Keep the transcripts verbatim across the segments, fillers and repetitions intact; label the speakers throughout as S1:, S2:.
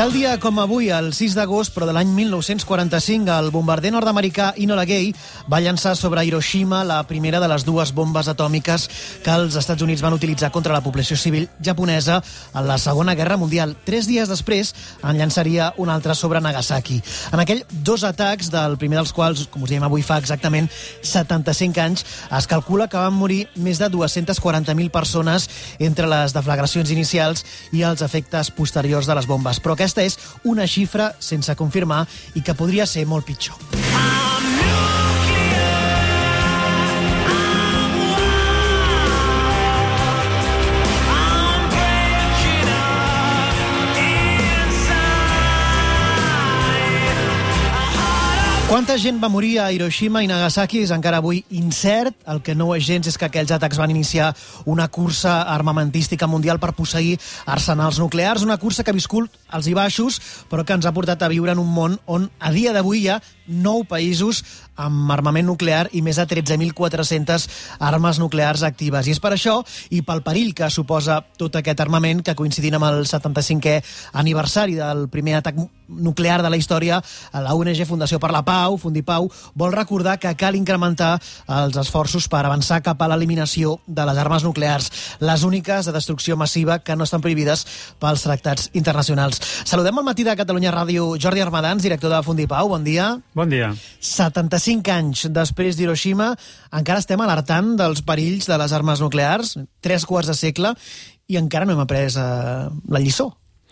S1: Tal dia com avui, el sis d'agost, però de l'any mil nou-cents quaranta-cinc, el bombarder nord-americà Enola Gay va llançar sobre Hiroshima la primera de les dues bombes atòmiques que els Estats Units van utilitzar contra la població civil japonesa en la Segona Guerra Mundial. Tres dies després en llançaria un altre sobre Nagasaki. En aquell dos atacs, del primer dels quals, com us diem avui, fa exactament setanta-cinc anys, es calcula que van morir més de dues-centes quaranta mil persones entre les deflagracions inicials i els efectes posteriors de les bombes. Però aquesta és una xifra sense confirmar i que podria ser molt pitjor. Quanta gent va morir a Hiroshima i Nagasaki és encara avui incert. El que no és gens és que aquells atacs van iniciar una cursa armamentística mundial per posseir arsenals nuclears, una cursa que ha viscut als i baixos, però que ens ha portat a viure en un món on a dia d'avui hi ha nou països amb armament nuclear i més de tretze mil quatre-centes armes nuclears actives. I és per això, i pel perill que suposa tot aquest armament, que coincidint amb el setanta-cinquè aniversari del primer atac nuclear de la història, la O N G Fundació per la Pau, Fundipau, vol recordar que cal incrementar els esforços per avançar cap a l'eliminació de les armes nuclears, les úniques de destrucció massiva que no estan prohibides pels tractats internacionals. Saludem al matí de Catalunya Ràdio Jordi Armadans, director de Fundipau. Bon dia.
S2: Bon dia.
S1: setanta-cinc anys després d'Hiroshima, encara estem alertant dels perills de les armes nuclears, tres quarts de segle, i encara no hem après eh, la lliçó.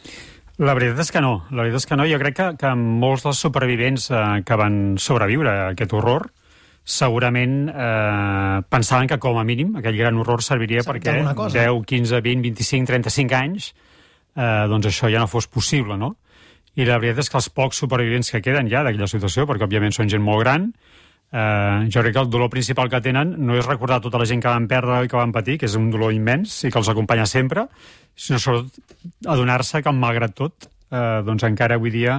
S2: La veritat és que no. La veritat és que no. Jo crec que, que molts dels supervivents eh, que van sobreviure a aquest horror segurament eh, pensaven que com a mínim aquell gran horror serviria
S1: Sap
S2: perquè deu, quinze, vint, vint-i-cinc, trenta-cinc anys eh, doncs això ja no fos possible, no? I la veritat és que els pocs supervivents que queden ja d'aquella situació, perquè òbviament són gent molt gran, eh, jo crec que el dolor principal que tenen no és recordar tota la gent que van perdre i que van patir, que és un dolor immens i que els acompanya sempre, sinó sobretot adonar-se que, malgrat tot, eh, doncs encara avui dia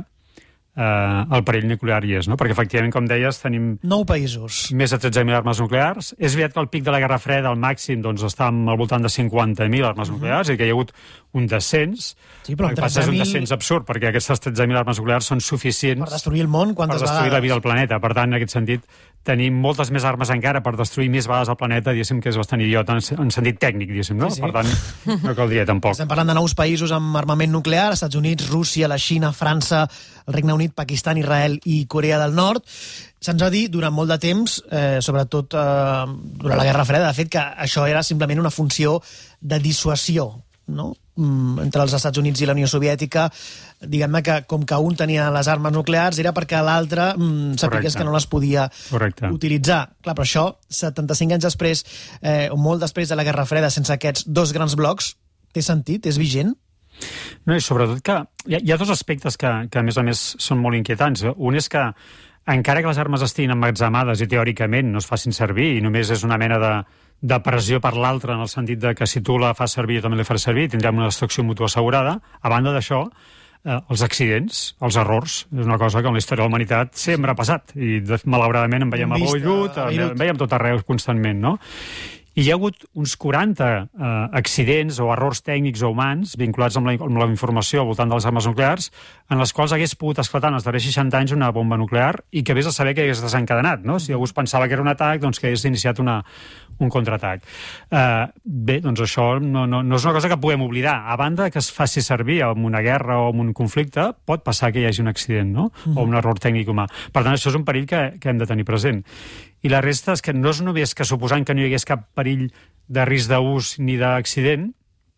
S2: eh, el perill nuclear hi és, no? Perquè efectivament, com deies, tenim
S1: Nou països.
S2: més de tretze mil armes nuclears. És veritat que el pic de la Guerra Freda, el màxim, doncs, està al voltant de cinquanta mil armes uh-huh. nuclears, i que hi ha hagut un descens.
S1: Sí, però
S2: el que passa és un descens absurd, perquè aquestes tretze mil armes nuclears són suficients
S1: per destruir el món quantes
S2: per destruir
S1: vegades?
S2: la vida al planeta. Per tant, en aquest sentit, tenim moltes més armes encara per destruir més vegades el planeta, diguéssim que és bastant idiota en, en sentit tècnic, diguéssim, no?
S1: Sí, sí.
S2: Per tant, no caldria tampoc.
S1: Estem parlant de nous països amb armament nuclear, Estats Units, Rússia, la Xina, França, el Regne Unit, Pakistan, Israel i Corea del Nord. Se'ns va dir durant molt de temps, eh, sobretot eh, durant la Guerra Freda, de fet, que això era simplement una funció de dissuasió, no? Mm, entre els Estats Units i la Unió Soviètica, diguem-ne que com que un tenia les armes nuclears era perquè l'altre mm, sapigués
S2: Correcte.
S1: que no les podia
S2: Correcte.
S1: utilitzar. Clar, però això, setanta-cinc anys després, eh, o molt després de la Guerra Freda, sense aquests dos grans blocs, té sentit? És vigent?
S2: No, i sobretot que hi ha, hi ha dos aspectes que, que, a més a més, són molt inquietants. Un és que, encara que les armes estiguin emmagatzemades i teòricament no es facin servir i només és una mena de, de pressió per l'altre, en el sentit de que si tu la fas servir jo també la faré servir, tindrem una destrucció mútua assegurada. A banda d'això, eh, els accidents, els errors, és una cosa que en la història de la humanitat sempre ha passat, i de, malauradament en veiem a Beirut, en veiem tot arreu constantment, no? I hi ha hagut uns quaranta eh, accidents o errors tècnics o humans vinculats amb la, amb la informació al voltant de les armes nuclears, en les quals hagués pogut esclatar en els darrers seixanta anys una bomba nuclear i que vés a saber que hagués desencadenat, no? Si algú es pensava que era un atac, doncs que hagués iniciat una, un contraatac. Eh, bé, doncs això no, no, no és una cosa que puguem oblidar. A banda que es faci servir en una guerra o en un conflicte, pot passar que hi hagi un accident, no? O un error tècnic humà. Per tant, això és un perill que, que hem de tenir present. I la resta és que no és només que suposant que no hi hagués cap perill de risc d'ús ni d'accident,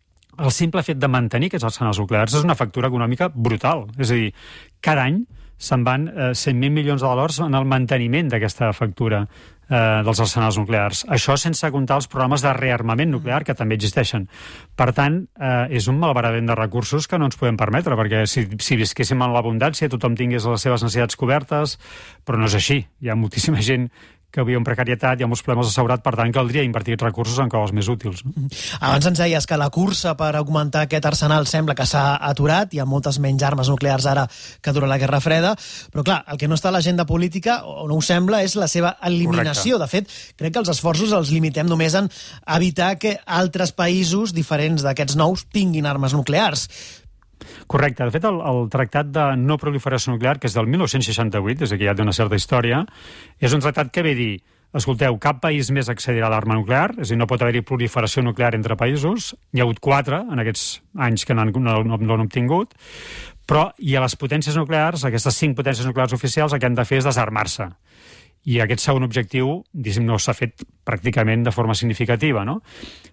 S2: el simple fet de mantenir aquests arsenals nuclears és una factura econòmica brutal. És a dir, cada any se'n van eh, cent mil milions de dòlars en el manteniment d'aquesta factura eh, dels arsenals nuclears. Això sense comptar els programes de rearmament nuclear, que també existeixen. Per tant, eh, és un malbaratament de recursos que no ens podem permetre, perquè si, si visquéssim en l'abundància, tothom tingués les seves necessitats cobertes, però no és així. Hi ha moltíssima gent que viu en precarietat, hi ha molts problemes de seguretat, per tant caldria invertir recursos en coses més útils. No?
S1: Abans ens deies que la cursa per augmentar aquest arsenal sembla que s'ha aturat, hi ha moltes menys armes nuclears ara que durant la Guerra Freda, però clar, el que no està a l'agenda política, o no ho sembla, és la seva eliminació. Correcte. De fet, crec que els esforços els limitem només en evitar que altres països diferents d'aquests nous tinguin armes nuclears.
S2: Correcte. De fet, el, el Tractat de No Proliferació Nuclear, que és del mil nou-cents seixanta-vuit, des que ja té una certa història, és un tractat que ve a dir, escolteu, cap país més accedirà a l'arma nuclear, és a dir, no pot haver-hi proliferació nuclear entre països, hi ha hagut quatre en aquests anys que no, no, no l'han obtingut, però i a les potències nuclears, aquestes cinc potències nuclears oficials, el que han de fer és desarmar-se. I aquest segon objectiu, diguéssim, no s'ha fet pràcticament de forma significativa, no?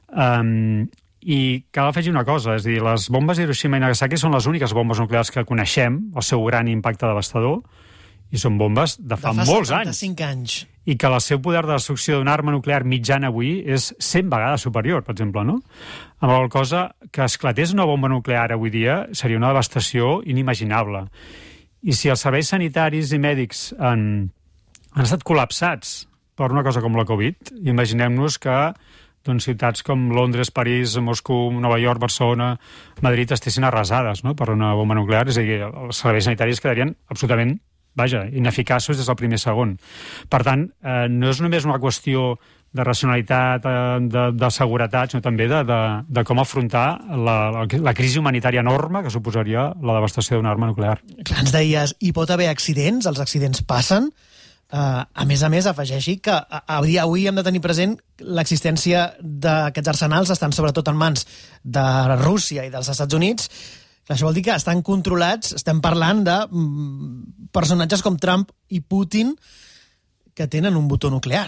S2: Um, I cal afegir una cosa, és a dir, les bombes d'Hiroshima i Nagasaki són les úniques bombes nuclears que coneixem, el seu gran impacte devastador, i són bombes de fa, de fa molts anys.
S1: setanta-cinc anys.
S2: I que el seu poder de destrucció d'una arma nuclear mitjana avui és cent vegades superior, per exemple, no? Amb la qual cosa, que esclatés una bomba nuclear avui dia seria una devastació inimaginable. I si els serveis sanitaris i mèdics han, han estat col·lapsats per una cosa com la Covid, imaginem-nos que doncs, ciutats com Londres, París, Moscou, Nova York, Barcelona, Madrid estessin arrasades, no?, per una bomba nuclear, és a dir, els serveis sanitaris quedarien absolutament, vaja, ineficaços des del primer segon. Per tant, eh, no és només una qüestió de racionalitat, eh, de, de seguretat, sinó també de, de, de com afrontar la, la, la crisi humanitària enorme que suposaria la devastació d'una arma nuclear.
S1: Clar, ens deies, hi pot haver accidents, els accidents passen. Uh, a més a més, afegeixi que avui, avui hem de tenir present l'existència d'aquests arsenals estan sobretot en mans de Rússia i dels Estats Units. Això vol dir que estan controlats, estem parlant de mm, personatges com Trump i Putin que tenen un botó nuclear.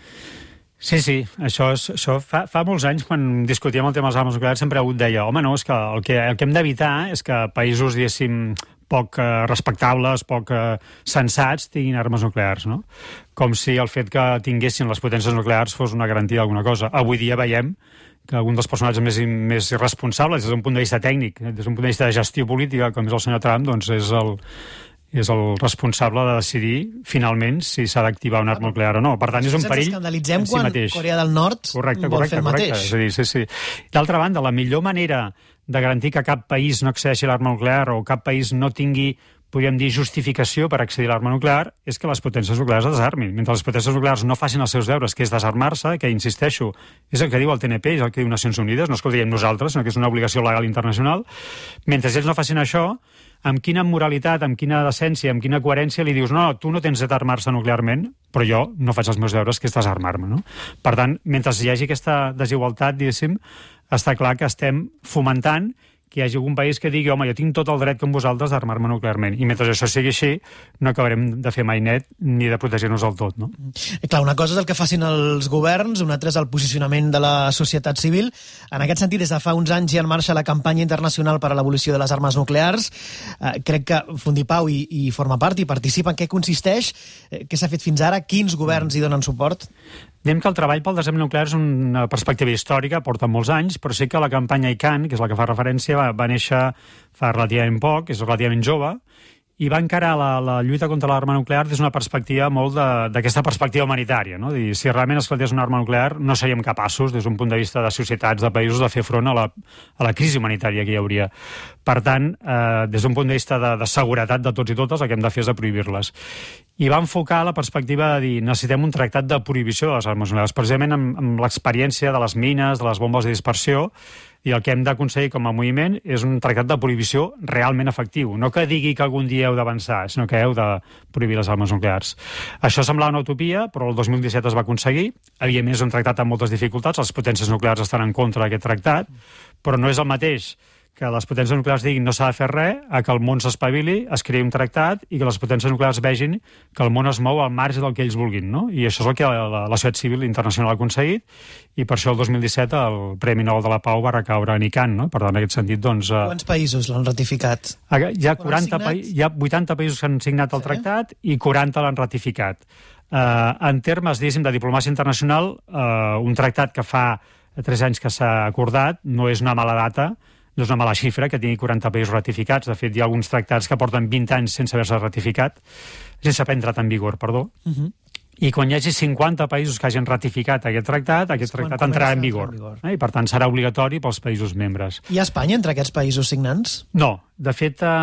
S2: Sí, sí, això, és, això fa, fa molts anys, quan discutíem el tema de les armes nuclears, sempre algú deia, home, no, és que el que, el que hem d'evitar és que països, diguéssim, poc eh, respectables, poc eh, sensats, tinguin armes nuclears, no? Com si el fet que tinguessin les potències nuclears fos una garantia d'alguna cosa. Avui dia veiem que algun dels personatges més, més irresponsables, des d'un punt de vista tècnic, des d'un punt de vista de gestió política, com és el senyor Trump, doncs és el, és el responsable de decidir, finalment, si s'ha d'activar una arma nuclear o no. Per tant, és un perill en si mateix.
S1: Quan Corea del Nord
S2: correcte,
S1: vol
S2: correcte,
S1: fer el
S2: correcte.
S1: mateix.
S2: És a dir, sí, sí. D'altra banda, la millor manera de garantir que cap país no accedeixi a l'arma nuclear o cap país no tingui, podríem dir, justificació per accedir a l'arma nuclear és que les potències nuclears es desarmin. Mentre les potències nuclears no facin els seus deures, que és desarmar-se, que, insisteixo, és el que diu el T N P, és el que diu Nacions Unides, no és que ho diem nosaltres, sinó que és una obligació legal internacional, mentre ells no facin això, amb quina moralitat, amb quina decència, amb quina coherència li dius no, tu no tens dret a armar-se nuclearment, però jo no faig els meus deures, que és desarmar-me, no? Per tant, mentre hi hagi aquesta desigualtat, diguéssim, està clar que estem fomentant que hi hagi algun país que digui, home, jo tinc tot el dret com vosaltres d'armar-me nuclearment. I mentre això sigui així, no acabarem de fer mai net ni de protegir-nos del tot, no?
S1: Clar, una cosa és el que facin els governs, una altra és el posicionament de la societat civil. En aquest sentit, des de fa uns anys hi ha en marxa la campanya internacional per a l'abolició de les armes nuclears. Eh, crec que Fundipau hi, hi forma part, i participa. En què consisteix? Eh, què s'ha fet fins ara? Quins governs hi donen suport?
S2: Diem que el treball pel desenvolupament nuclear és una perspectiva històrica, porta molts anys, però sí que la campanya I C A N, que és la que fa referència, va, va néixer fa relativament poc, és relativament jove, i va encarar la, la lluita contra l'arma nuclear des d'una perspectiva molt d'aquesta perspectiva humanitària, no? Dir, si realment esclatés una arma nuclear no seríem capaços, des d'un punt de vista de societats, de països, de fer front a la, a la crisi humanitària que hi hauria. Per tant, eh, des d'un punt de vista de, de seguretat de tots i totes, el que hem de fer és de prohibir-les. I va enfocar la perspectiva de dir necessitem un tractat de prohibició de les armes nuclears, precisament amb, amb l'experiència de les mines, de les bombes de dispersió, i el que hem d'aconseguir com a moviment és un tractat de prohibició realment efectiu. No que digui que algun dia heu d'avançar, sinó que heu de prohibir les armes nuclears. Això semblava una utopia, però el dos mil disset es va aconseguir. Evidentment és un tractat amb moltes dificultats, les potències nuclears estan en contra d'aquest tractat, però no és el mateix que les potències nuclears diguin no s'ha de fer res, a que el món s'espavili, es creï un tractat i que les potències nuclears vegin que el món es mou al marge del que ells vulguin, no? I això és el que la, la, la societat civil internacional ha aconseguit, i per això el dos mil disset el Premi Nobel de la Pau va recaure en I C A N, no? Per tant, en aquest sentit, doncs... Eh...
S1: Quants països l'han ratificat?
S2: Hi ha, quaranta pa... hi ha vuitanta països que han signat el sí? tractat i quaranta l'han ratificat. Eh, en termes, diguéssim, de diplomàcia internacional, eh, un tractat que fa tres anys que s'ha acordat no és una mala data, no és una mala xifra que tingui quaranta països ratificats. De fet, hi ha alguns tractats que porten vint anys sense haver-se ratificat, sense haver entrat en vigor, perdó. Uh -huh. I quan hi hagi cinquanta països que hagin ratificat aquest tractat, aquest tractat entrarà en vigor. En vigor. Eh? I, per tant, serà obligatori pels països membres.
S1: Hi ha Espanya entre aquests països signants?
S2: No. De fet, eh,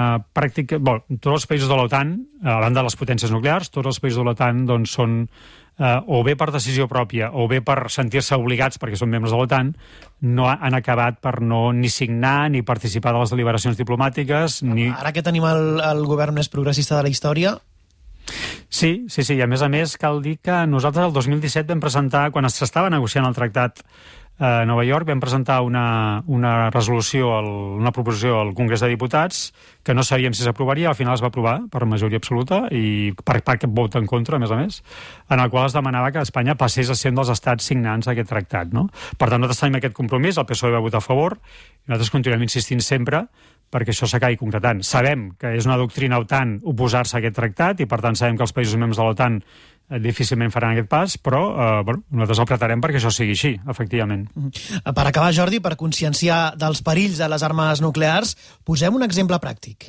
S2: pràctica... Bon, tots els països de l'OTAN, a banda de les potències nuclears, tots els països de l'OTAN doncs, són eh, o bé per decisió pròpia o bé per sentir-se obligats perquè són membres de l'OTAN, no han acabat per no ni signar ni participar de les deliberacions diplomàtiques. Ni...
S1: Ara que tenim el, el govern més progressista de la història...
S2: Sí, sí, sí, i a més a més cal dir que nosaltres el dos mil disset vam presentar, quan s'estava negociant el tractat a Nova York, vam presentar una, una resolució, al, una proposició al Congrés de Diputats que no sabíem si s'aprovaria, al final es va aprovar per majoria absoluta i per, per aquest vot en contra, a més a més, en el qual es demanava que Espanya passés a ser un dels estats signants d'aquest tractat, no? Per tant, nosaltres tenim aquest compromís, el P S O E va votar a favor, i nosaltres continuem insistint sempre perquè això s'acabi concretant. Sabem que és una doctrina OTAN oposar-se a aquest tractat i, per tant, sabem que els països membres de l'OTAN difícilment faran aquest pas, però eh, bueno, nosaltres el apretarem perquè això sigui així, efectivament.
S1: Per acabar, Jordi, per conscienciar dels perills de les armes nuclears, posem un exemple pràctic.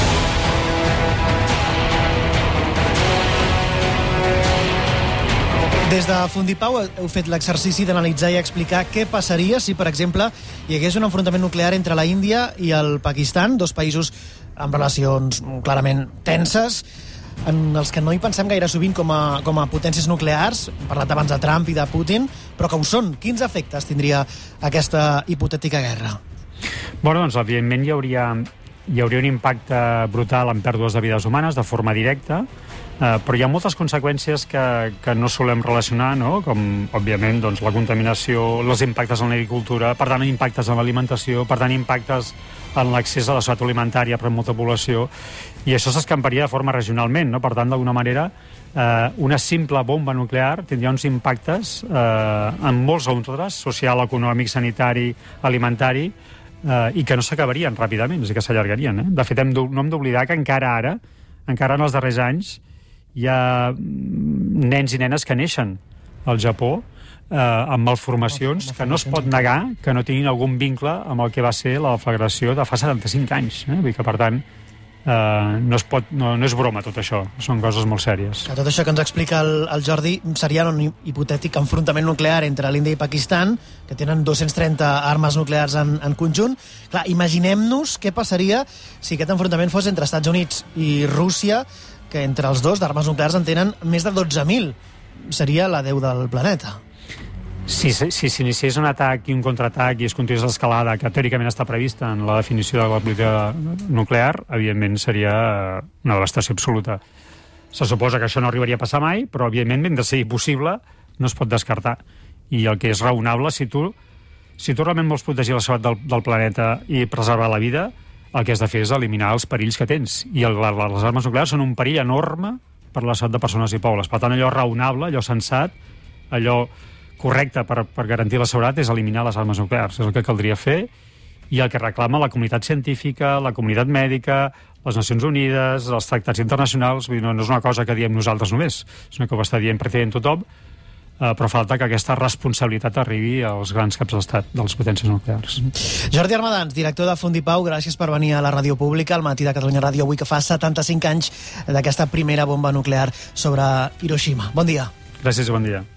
S1: Des de Fundipau heu fet l'exercici d'analitzar i explicar què passaria si, per exemple, hi hagués un enfrontament nuclear entre la Índia i el Pakistan, dos països amb relacions clarament tenses, en els que no hi pensem gaire sovint com a, com a potències nuclears. Hem parlat abans de Trump i de Putin, però que ho són. Quins efectes tindria aquesta hipotètica guerra?
S2: Bueno, doncs, evidentment, hi hauria, hi hauria un impacte brutal en pèrdues de vides humanes, de forma directa, Uh, però hi ha moltes conseqüències que, que no solem relacionar, no? Com, òbviament, doncs, la contaminació, els impactes en l'agricultura, per tant, impactes en l'alimentació, per tant, impactes en l'accés a la salut alimentària per molta població, i això s'escamparia de forma regionalment, no? Per tant, d'alguna manera, eh, una simple bomba nuclear tindria uns impactes eh, en molts ordres, social, econòmic, sanitari, alimentari, eh, i que no s'acabarien ràpidament, és a dir, que s'allargarien. Eh? De fet, hem no hem d'oblidar que encara ara, encara en els darrers anys, hi ha nens i nenes que neixen al Japó eh, amb malformacions que no es pot negar que no tinguin algun vincle amb el que va ser la deflagració de fa setanta-cinc anys. Eh? Vull dir que, per tant, eh, no, es pot, no, no és broma tot això, són coses molt sèries.
S1: Que tot això que ens explica el, el Jordi seria un hipotètic enfrontament nuclear entre l'Índia i Pakistan, que tenen dos-cents trenta armes nuclears en, en conjunt. Clar, imaginem-nos què passaria si aquest enfrontament fos entre Estats Units i Rússia, que entre els dos d'armes nuclears en tenen més de dotze mil. Seria la déu del planeta.
S2: Si s'iniciés un atac i un contraatac i es continués l'escalada que teòricament està prevista en la definició de la política nuclear, evidentment seria una devastació absoluta. Se suposa que això no arribaria a passar mai, però evidentment, mentre sigui possible, no es pot descartar. I el que és raonable, si tu, si tu realment vols protegir la salut del, del planeta i preservar la vida, el que has de fer és eliminar els perills que tens. I el, les armes nuclears són un perill enorme per a la salut de persones i pobles. Per tant, allò raonable, allò sensat, allò correcte per, per garantir la seguretat és eliminar les armes nuclears. És el que caldria fer i el que reclama la comunitat científica, la comunitat mèdica, les Nacions Unides, els tractats internacionals. Vull dir, no, no és una cosa que diem nosaltres només, sinó que ho està dient pràcticament tothom, Uh, però falta que aquesta responsabilitat arribi als grans caps d'estat de les potències nuclears.
S1: Jordi Armadans, director de Fundipau, gràcies per venir a la ràdio pública al Matí de Catalunya Ràdio, avui que fa setanta-cinc anys d'aquesta primera bomba nuclear sobre Hiroshima. Bon dia.
S2: Gràcies i bon dia.